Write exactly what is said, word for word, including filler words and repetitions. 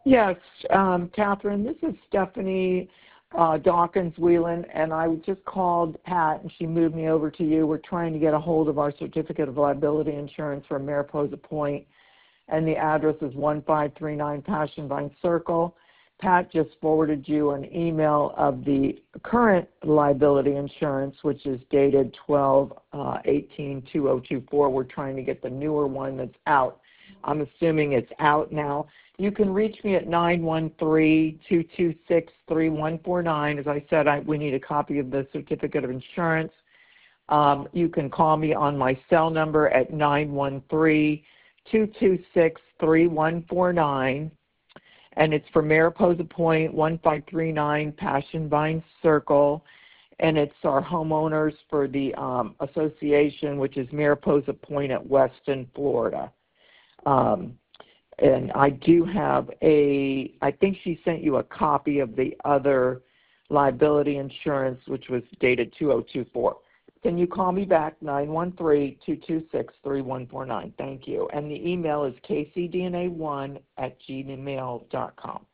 Yes, um, Catherine, this is Stephanie uh, Dawkins Whelan, and I just called Pat, and she moved me over to you. We're trying to get a hold of our certificate of liability insurance for Mariposa Point, and the address is one five three nine Passion Vine Circle. Pat just forwarded you an email of the current liability insurance, which is dated twelve eighteen two thousand twenty-four. We're trying to get the newer one that's out. I'm assuming it's out now. You can reach me at nine one three, two two six, three one four nine. As I said, I, we need a copy of the certificate of insurance. Um, you can call me on my cell number at nine one three, two two six, three one four nine. And it's for Mariposa Point, one five three nine Passion Vine Circle. And it's our homeowners for the um, association, which is Mariposa Point at Weston, Florida. Um, and I do have a, I think she sent you a copy of the other liability insurance, which was dated two thousand twenty-four. Can you call me back, nine one three, two two six, three one four nine? Thank you. And the email is k c d n a one at gmail dot com.